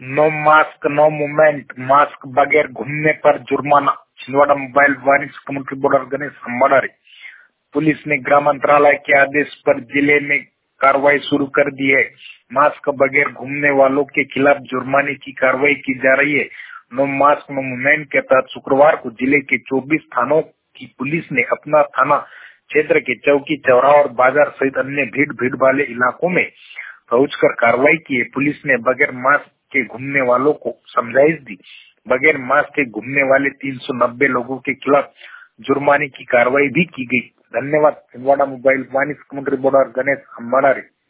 No mask no movement, mask बगैर घूमने पर जुर्माना। छिंदवाड़ा मोबाइल वाणिज्य community board Ganesh Ambadari. Police ने गृह मंत्रालय के आदेश पर जिले में कार्रवाई शुरू कर दी है। मास्क बगैर घूमने वालों के खिलाफ जुर्माने की कार्रवाई की जा रही है। नो मास्क नो मूवमेंट के तहत शुक्रवार को जिले के 24 थानों की पुलिस ने अपना थाना क्षेत्र के चौकी, चौराहा और बाजार सहित अन्य भीड़ वाले इलाकों में पहुंचकर कार्रवाई की है। पुलिस ने बगैर मास्क के घूमने वालों को समझाइश दी। बगैर मास्क के घूमने वाले 390 लोगों के खिलाफ जुर्माने की कार्रवाई भी की गई। धन्यवाद। छिंदवाड़ा मोबाइल वाणिज्य कम्युनिटी बोर्ड गणेश अम्बाड़ारी।